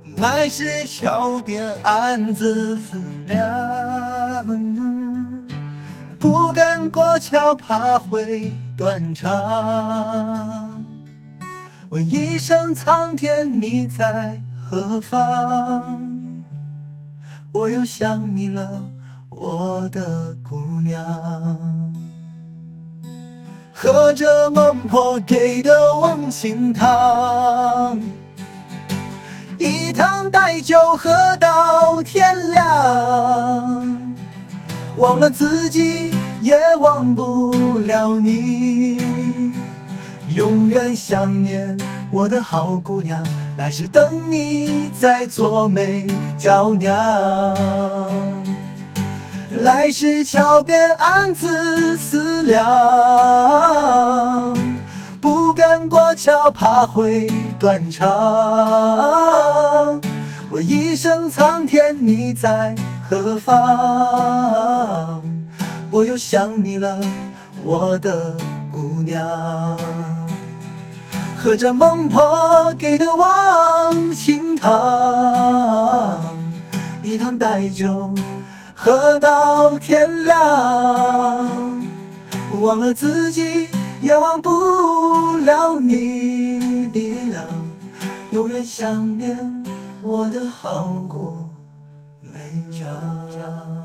来时桥边暗自思量，不敢过桥，怕会断肠。问一声苍天，你在何方？我又想你了，我的姑娘。喝着孟婆给的温情汤，一汤带酒喝到天亮，忘了自己也忘不了你，永远想念我的好姑娘，来世等你再做美娇娘。来时桥边暗自思量，不敢过桥，怕会断肠。问一声苍天，你在何方？我又想你了，我的姑娘。喝着孟婆给的忘情汤，一汤带酒喝到天亮，忘了自己也忘不了你的娘，永远想念我的好姑美娇。